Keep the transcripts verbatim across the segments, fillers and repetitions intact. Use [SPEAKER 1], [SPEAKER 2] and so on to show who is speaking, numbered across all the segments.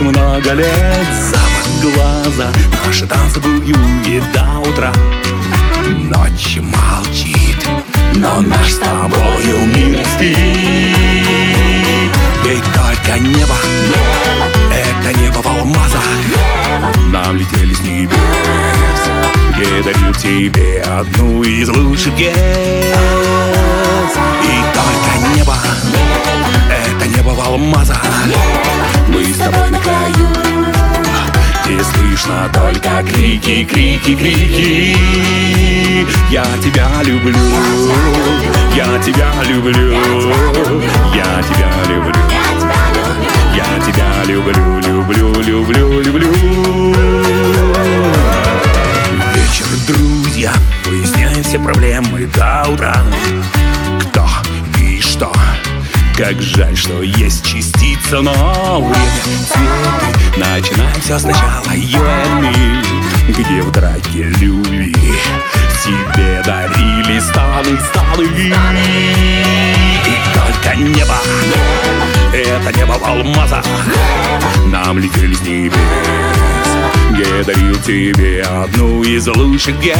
[SPEAKER 1] много лет. Запах глаза, наши танцы буюют до утра. Ночь молчит, но наш с тобою мир спит. Ведь только небо, это небо в алмазах. Нам летели с небес. Я дарю тебе одну из лучших пьес. И только небо, это небо в алмазах. Мы с тобой на краю, и слышно только крики, крики, крики. Я тебя люблю, я тебя люблю, я тебя люблю, я тебя люблю, люблю, люблю, люблю. Вечер, друзья, выясняем все проблемы до утра. Кто и что, как жаль, что есть частица, но время цветы. Начинаем все сначала, you and me. Где в драке любви тебе дарили станы, станы. И только небо, это небо в алмазах. Нам летели с небес. Я дарил тебе одну из лучших пьес.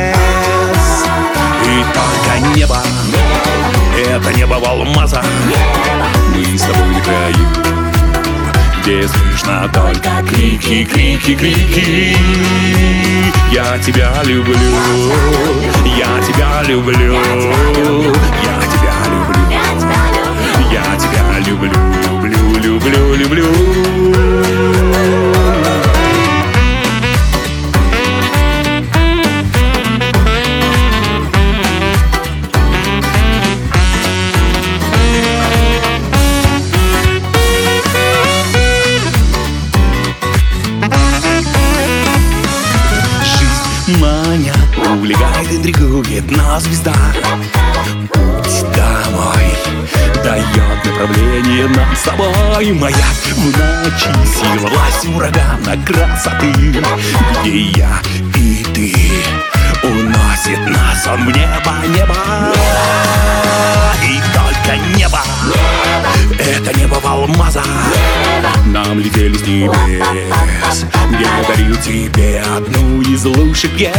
[SPEAKER 1] И только небо, это небо в алмазах. Мы с тобой на краю, где слышно только крики, крики, крики. Я тебя люблю, я тебя люблю, я тебя люблю, я тебя люблю, люблю, люблю, люблю. Маня увлекает, интригует, но звезда путь домой дает направление нам с тобой. Маяк в ночи, сила, власть урагана, красоты. Где я и ты, уносит нас он в небо, небо. И только небо, это небо в алмазах. Нам летели с небес. Я дарил тебе одну из лучших пьес.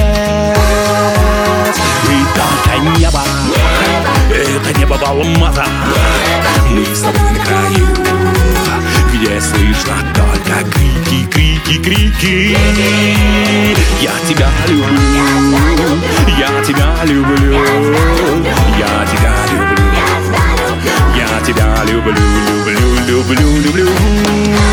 [SPEAKER 1] И только небо, это небо в алмазах. Мы с тобой на краю, где слышно только крики, крики, крики. Я тебя люблю, я тебя люблю, я тебя люблю, я тебя люблю, люблю, люблю, люблю.